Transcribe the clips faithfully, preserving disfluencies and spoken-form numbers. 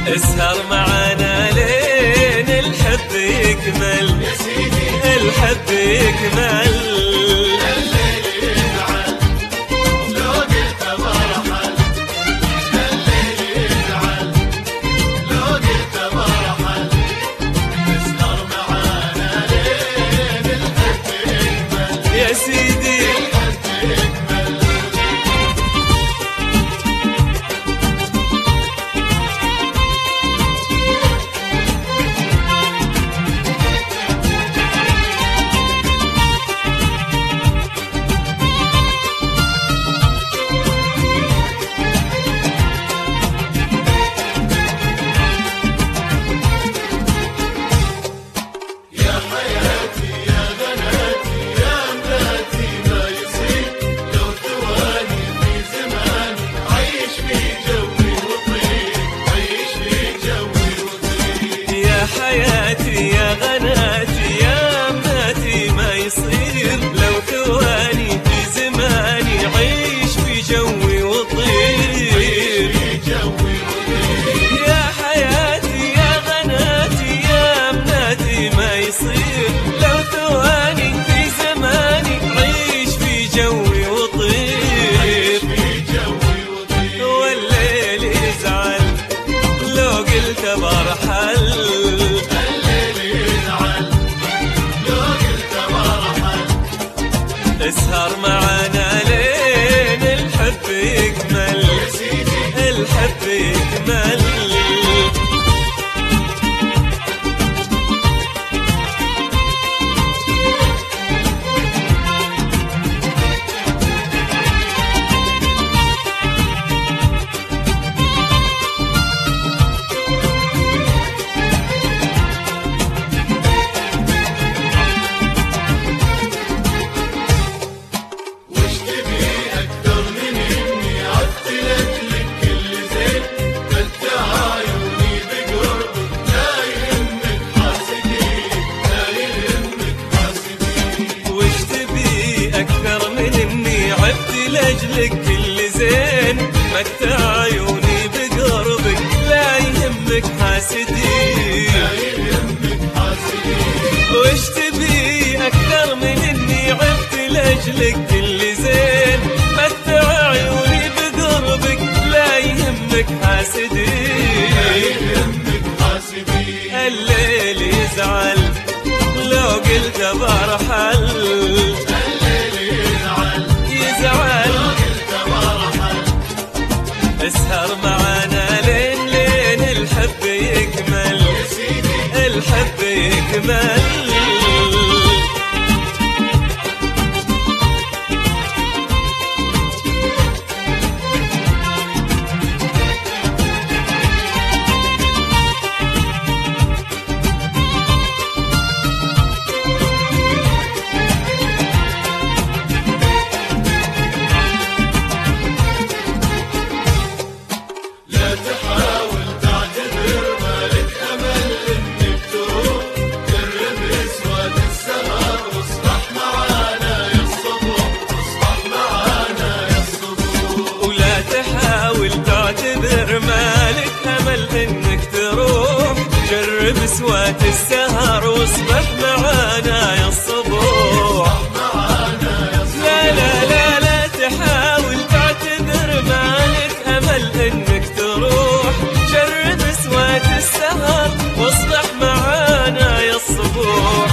اسهر معانا لين الحب يكمل يا سيدي الحب يكمل. الليل يزعل لو قلت برحل، الليل يزعل لو قلت برحل. اسهر معانا لين الحب يكمل يا سيدي الحب يكمل. حياتي يا غناتي يا أمناتي ما يصير لو ثواني في زماني عيش في جوي وطير. يا حياتي يا غناتي يا أمناتي ما يصير لو ثواني في زماني عيش في جوي وطير. والليل يزعل لو قلت برحل، اسهر معانا لين الحب يكمل الحب يكمل. لأجلك كل زين متع عيوني بقربك لا يهمك حاسدين، لا يهمك حاسدين. وش تبي أكثر من إني عبت لأجلك كل زين متع عيوني بقربك لا يهمك حاسدين، لا يهمك حاسدين. الليل يزعل لو قلت برحل، اسهر معانا لين لين الحب يكمل الحب يكمل. مالك أمل إنك تروح، جرب سوات السهر واصبح معانا يا الصبوح. لا لا لا لا تحاول تعتذر مالك أمل إنك تروح، جرب سوات السهر واصبح معانا يا الصبوح.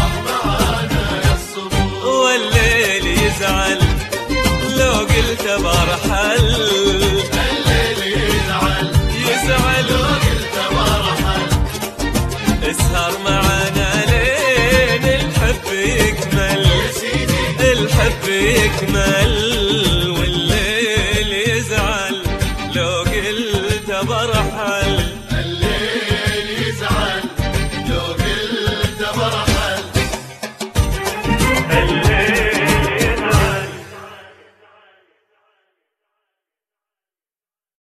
والليل يزعل لو قلت برحل، اسهر معانا لين الحب يكمل الحب يكمل.